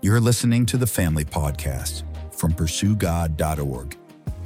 You're listening to the Family Podcast from PursueGod.org.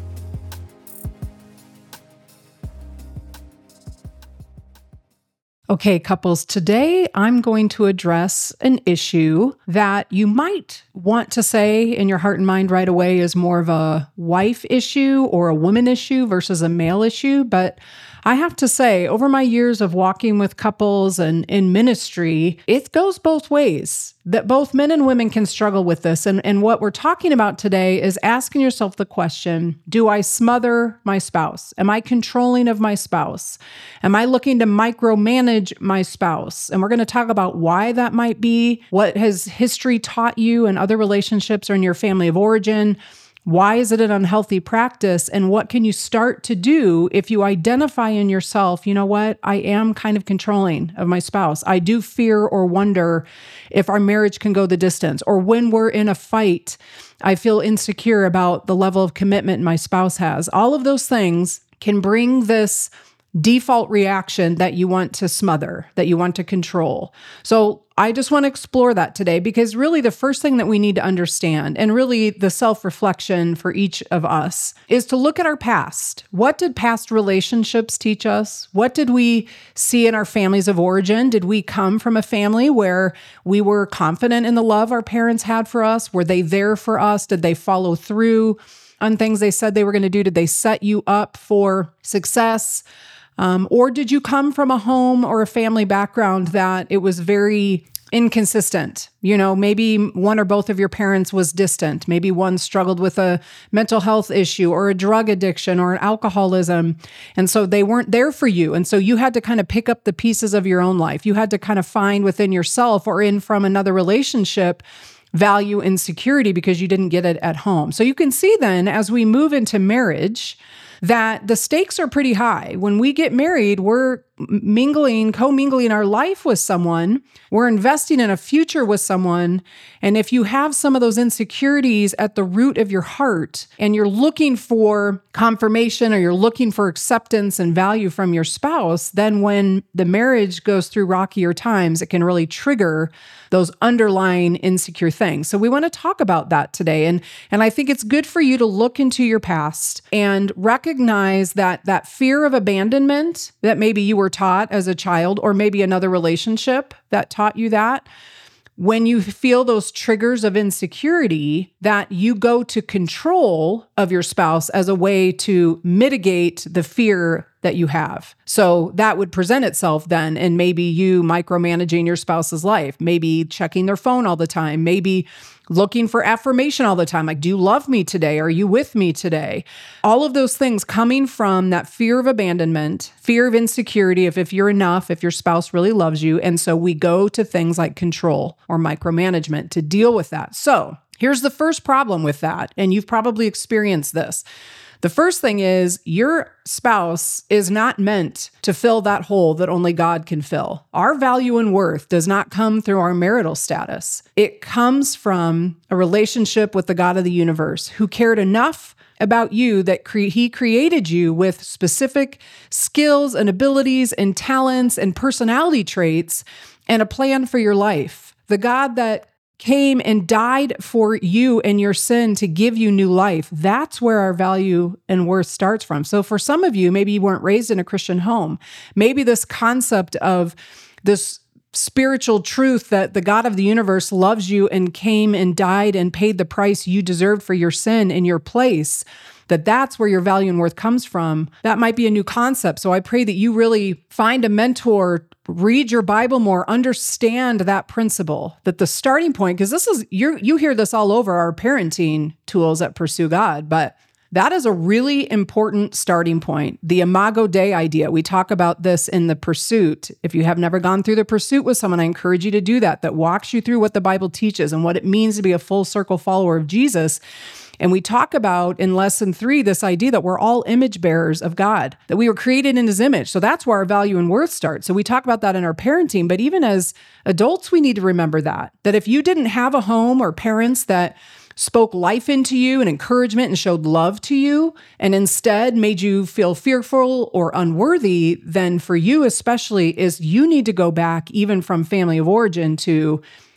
Okay, couples, today I'm going to address an issue that you might want to say in your heart and mind right away is more of a wife issue or a woman issue versus a male issue. But I have to say, over my years of walking with couples and in ministry, it goes both ways, that both men and women can struggle with this. And what we're talking about today is asking yourself the question, do I smother my spouse? Am I controlling of my spouse? Am I looking to micromanage my spouse? And we're going to talk about why that might be, what has history taught you in other relationships or in your family of origin. Why is it an unhealthy practice? And what can you start to do if you identify in yourself, you know what, I am kind of controlling of my spouse. I do fear or wonder if our marriage can go the distance. Or when we're in a fight, I feel insecure about the level of commitment my spouse has. All of those things can bring this default reaction that you want to smother, that you want to control. So I just want to explore that today because really the first thing that we need to understand, and really the self-reflection for each of us, is to look at our past. What did past relationships teach us? What did we see in our families of origin? Did we come from a family where we were confident in the love our parents had for us? Were they there for us? Did they follow through on things they said they were going to do? Did they set you up for success? Or did you come from a home or a family background that it was very inconsistent? You know, maybe one or both of your parents was distant. Maybe one struggled with a mental health issue or a drug addiction or an alcoholism. And so they weren't there for you. And so you had to kind of pick up the pieces of your own life. You had to kind of find within yourself or in from another relationship value and security because you didn't get it at home. So you can see then as we move into marriage, that the stakes are pretty high. When we get married, we're commingling our life with someone. We're investing in a future with someone. And if you have some of those insecurities at the root of your heart and you're looking for confirmation or you're looking for acceptance and value from your spouse, then when the marriage goes through rockier times, it can really trigger those underlying insecure things. So we want to talk about that today. And I think it's good for you to look into your past and recognize that fear of abandonment that maybe you were taught as a child, or maybe another relationship that taught you that. When you feel those triggers of insecurity, that you go to control of your spouse as a way to mitigate the fear that you have. So that would present itself then in maybe you micromanaging your spouse's life, maybe checking their phone all the time, maybe looking for affirmation all the time. Like, do you love me today? Are you with me today? All of those things coming from that fear of abandonment, fear of insecurity, if you're enough, if your spouse really loves you. And so we go to things like control or micromanagement to deal with that. So here's the first problem with that. And you've probably experienced this. The first thing is your spouse is not meant to fill that hole that only God can fill. Our value and worth does not come through our marital status. It comes from a relationship with the God of the universe who cared enough about you that he created you with specific skills and abilities and talents and personality traits and a plan for your life. The God that came and died for you and your sin to give you new life. That's where our value and worth starts from. So for some of you, maybe you weren't raised in a Christian home. Maybe this concept of this spiritual truth that the God of the universe loves you and came and died and paid the price you deserved for your sin in your place, that's where your value and worth comes from. That might be a new concept. So I pray that you really find a mentor, read your Bible more, understand that principle, that the starting point, because this is, you hear this all over our parenting tools at Pursue God, but that is a really important starting point. The Imago Dei idea. We talk about this in the Pursuit. If you have never gone through the Pursuit with someone, I encourage you to do that walks you through what the Bible teaches and what it means to be a full circle follower of Jesus. And we talk about in lesson 3, this idea that we're all image bearers of God, that we were created in his image. So that's where our value and worth starts. So we talk about that in our parenting, but even as adults, we need to remember that if you didn't have a home or parents that spoke life into you and encouragement and showed love to you, and instead made you feel fearful or unworthy, then for you especially is you need to go back even from family of origin to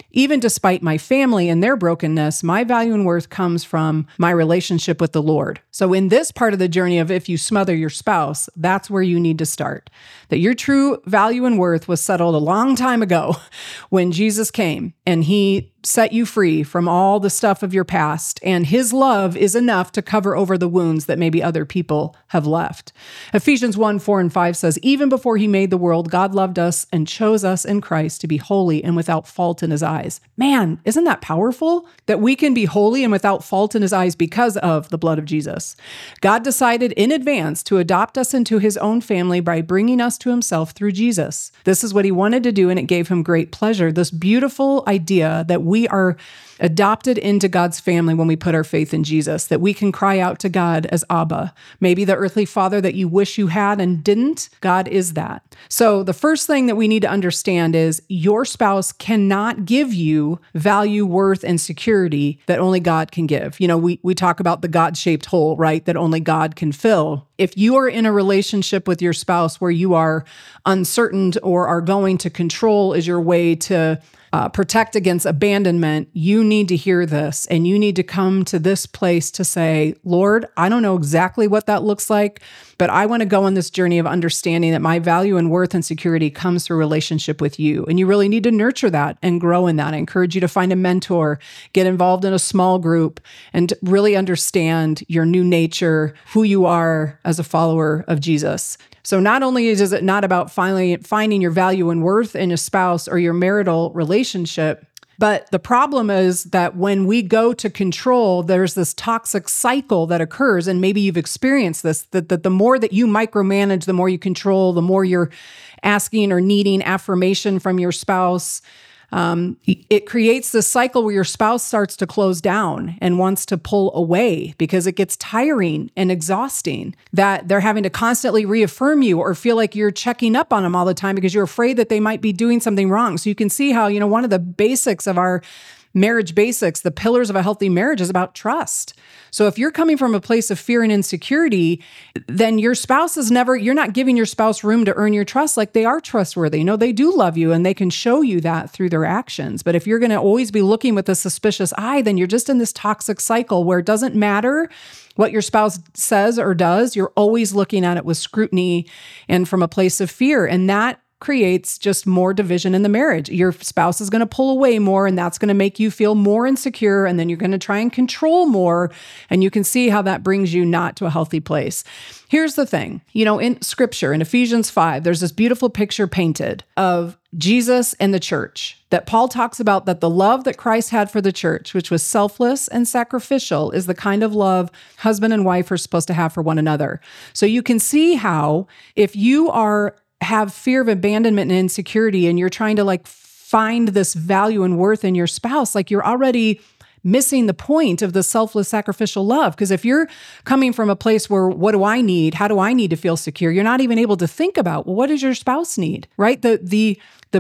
Even despite my family and their brokenness, my value and worth comes from my relationship with the Lord. So in this part of the journey of if you smother your spouse, that's where you need to start. That your true value and worth was settled a long time ago when Jesus came and he set you free from all the stuff of your past, and his love is enough to cover over the wounds that maybe other people have left. Ephesians 1:4-5 says, even before he made the world, God loved us and chose us in Christ to be holy and without fault in his eyes. Man, isn't that powerful? That we can be holy and without fault in his eyes because of the blood of Jesus. God decided in advance to adopt us into his own family by bringing us to himself through Jesus. This is what he wanted to do, and it gave him great pleasure. This beautiful idea that we are adopted into God's family when we put our faith in Jesus, that we can cry out to God as Abba. Maybe the earthly father that you wish you had and didn't, God is that. So the first thing that we need to understand is your spouse cannot give you value, worth, and security that only God can give. You know, we talk about the God-shaped hole, right? That only God can fill. If you are in a relationship with your spouse where you are uncertain or are going to control as your way to protect against abandonment, you need to hear this, and you need to come to this place to say, Lord, I don't know exactly what that looks like, but I want to go on this journey of understanding that my value and worth and security comes through relationship with you. And you really need to nurture that and grow in that. I encourage you to find a mentor, get involved in a small group, and really understand your new nature, who you are as a follower of Jesus. So not only is it not about finding your value and worth in a spouse or your marital relationship, but the problem is that when we go to control, there's this toxic cycle that occurs, and maybe you've experienced this, that the more that you micromanage, the more you control, the more you're asking or needing affirmation from your spouse. It creates this cycle where your spouse starts to close down and wants to pull away because it gets tiring and exhausting, that they're having to constantly reaffirm you or feel like you're checking up on them all the time because you're afraid that they might be doing something wrong. So you can see how, one of the basics of our marriage basics, the pillars of a healthy marriage, is about trust. So if you're coming from a place of fear and insecurity, then you're not giving your spouse room to earn your trust. Like, they are trustworthy. They do love you and they can show you that through their actions. But if you're going to always be looking with a suspicious eye, then you're just in this toxic cycle where it doesn't matter what your spouse says or does. You're always looking at it with scrutiny and from a place of fear. And that creates just more division in the marriage. Your spouse is going to pull away more, and that's going to make you feel more insecure, and then you're going to try and control more, and you can see how that brings you not to a healthy place. Here's the thing. In Scripture, in Ephesians 5, there's this beautiful picture painted of Jesus and the church that Paul talks about, that the love that Christ had for the church, which was selfless and sacrificial, is the kind of love husband and wife are supposed to have for one another. So you can see how if you have fear of abandonment and insecurity, and you're trying to find this value and worth in your spouse, you're already missing the point of the selfless sacrificial love. Because if you're coming from a place where, what do I need? How do I need to feel secure? You're not even able to think about, well, what does your spouse need, right? The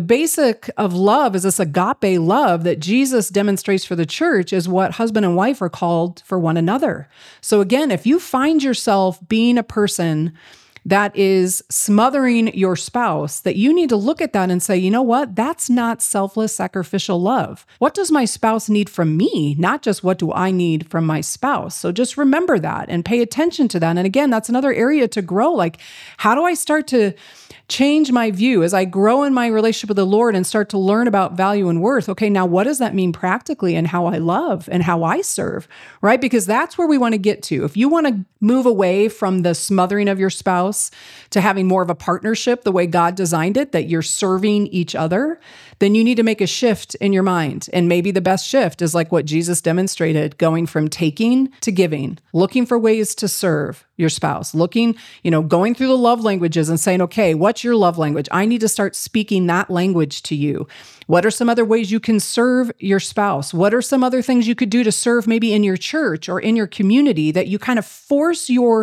basic of love is this agape love that Jesus demonstrates for the church, is what husband and wife are called for one another. So again, if you find yourself being a person that is smothering your spouse, that you need to look at that and say, you know what? That's not selfless, sacrificial love. What does my spouse need from me? Not just what do I need from my spouse. So just remember that and pay attention to that. And again, that's another area to grow. How do I start to change my view as I grow in my relationship with the Lord and start to learn about value and worth? Okay, now what does that mean practically in how I love and how I serve, right? Because that's where we want to get to. If you want to move away from the smothering of your spouse to having more of a partnership, the way God designed it, that you're serving each other, then you need to make a shift in your mind. And maybe the best shift is like what Jesus demonstrated, going from taking to giving, looking for ways to serve your spouse, going through the love languages and saying, okay, what's your love language? I need to start speaking that language to you. What are some other ways you can serve your spouse? What are some other things you could do to serve maybe in your church or in your community, that you kind of force your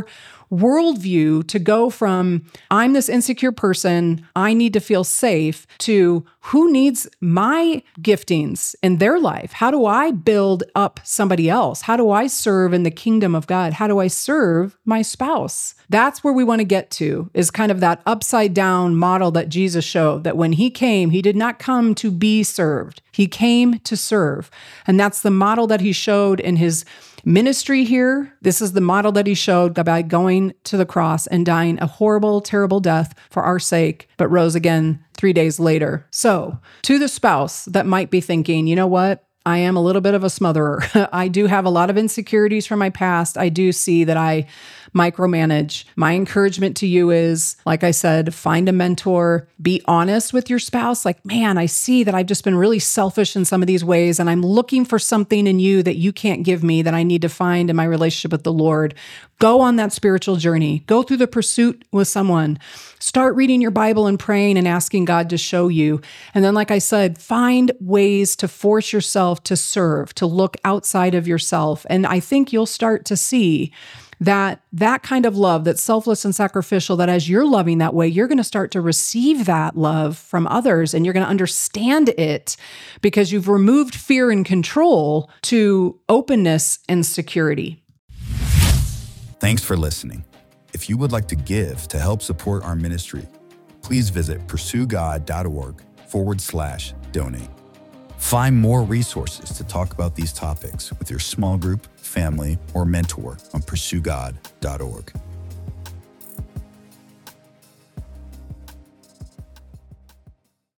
worldview to go from I'm this insecure person, I need to feel safe, to who needs my giftings in their life? How do I build up somebody else? How do I serve in the kingdom of God? How do I serve my spouse? That's where we want to get to, is kind of that upside down model that Jesus showed, that when he came, he did not come to be served. He came to serve. And that's the model that he showed in his ministry here. This is the model that he showed by going to the cross and dying a horrible, terrible death for our sake, but rose again 3 days later. So to the spouse that might be thinking, you know what? I am a little bit of a smotherer. I do have a lot of insecurities from my past. I do see that I micromanage. My encouragement to you is, like I said, find a mentor, be honest with your spouse. Like, man, I see that I've just been really selfish in some of these ways, and I'm looking for something in you that you can't give me that I need to find in my relationship with the Lord. Go on that spiritual journey. Go through the pursuit with someone. Start reading your Bible and praying and asking God to show you. And then, like I said, find ways to force yourself to serve, to look outside of yourself. And I think you'll start to see that kind of love, that's selfless and sacrificial, that as you're loving that way, you're going to start to receive that love from others, and you're going to understand it because you've removed fear and control to openness and security. Thanks for listening. If you would like to give to help support our ministry, please visit pursuegod.org/donate. Find more resources to talk about these topics with your small group, family, or mentor on pursuegod.org.